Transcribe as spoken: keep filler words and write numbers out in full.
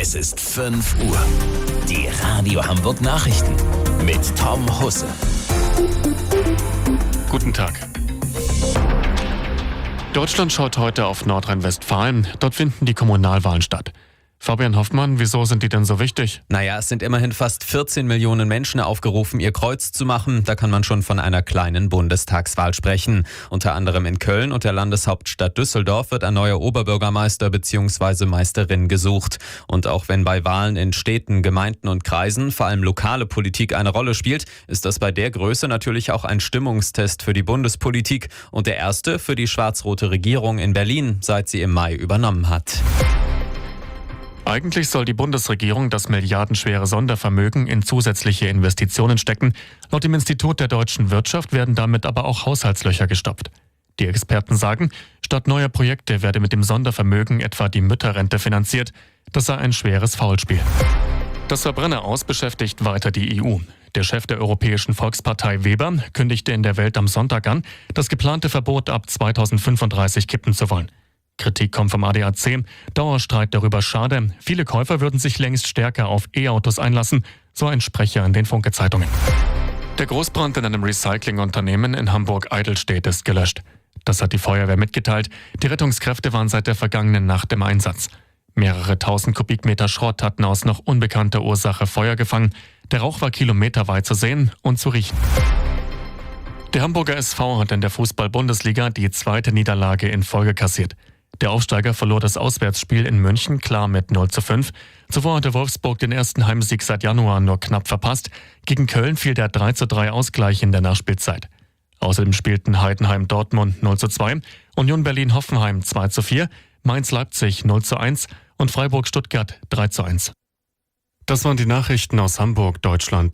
Es ist fünf Uhr. Die Radio Hamburg Nachrichten mit Tom Husse. Guten Tag. Deutschland schaut heute auf Nordrhein-Westfalen. Dort finden die Kommunalwahlen statt. Fabian Hoffmann, wieso sind die denn so wichtig? Naja, es sind immerhin fast vierzehn Millionen Menschen aufgerufen, ihr Kreuz zu machen. Da kann man schon von einer kleinen Bundestagswahl sprechen. Unter anderem in Köln und der Landeshauptstadt Düsseldorf wird ein neuer Oberbürgermeister bzw. Meisterin gesucht. Und auch wenn bei Wahlen in Städten, Gemeinden und Kreisen vor allem lokale Politik eine Rolle spielt, ist das bei der Größe natürlich auch ein Stimmungstest für die Bundespolitik und der erste für die schwarz-rote Regierung in Berlin, seit sie im Mai übernommen hat. Eigentlich soll die Bundesregierung das milliardenschwere Sondervermögen in zusätzliche Investitionen stecken. Laut dem Institut der deutschen Wirtschaft werden damit aber auch Haushaltslöcher gestopft. Die Experten sagen, statt neuer Projekte werde mit dem Sondervermögen etwa die Mütterrente finanziert. Das sei ein schweres Faulspiel. Das Verbrenner-Aus beschäftigt weiter die E U. Der Chef der Europäischen Volkspartei Weber kündigte in der Welt am Sonntag an, das geplante Verbot ab zweitausendfünfunddreißig kippen zu wollen. Kritik kommt vom A D A C. Dauerstreit darüber schade. Viele Käufer würden sich längst stärker auf E-Autos einlassen, so ein Sprecher in den Funke-Zeitungen. Der Großbrand in einem Recyclingunternehmen in Hamburg-Eidelstedt ist gelöscht. Das hat die Feuerwehr mitgeteilt. Die Rettungskräfte waren seit der vergangenen Nacht im Einsatz. Mehrere tausend Kubikmeter Schrott hatten aus noch unbekannter Ursache Feuer gefangen. Der Rauch war kilometerweit zu sehen und zu riechen. Der Hamburger S V hat in der Fußball-Bundesliga die zweite Niederlage in Folge kassiert. Der Aufsteiger verlor das Auswärtsspiel in München klar mit null zu fünf. Zuvor hatte Wolfsburg den ersten Heimsieg seit Januar nur knapp verpasst. Gegen Köln fiel der drei zu drei Ausgleich in der Nachspielzeit. Außerdem spielten Heidenheim Dortmund null zu zwei, Union Berlin-Hoffenheim zwei zu vier, Mainz-Leipzig null zu eins und Freiburg-Stuttgart drei zu eins. Das waren die Nachrichten aus Hamburg, Deutschland.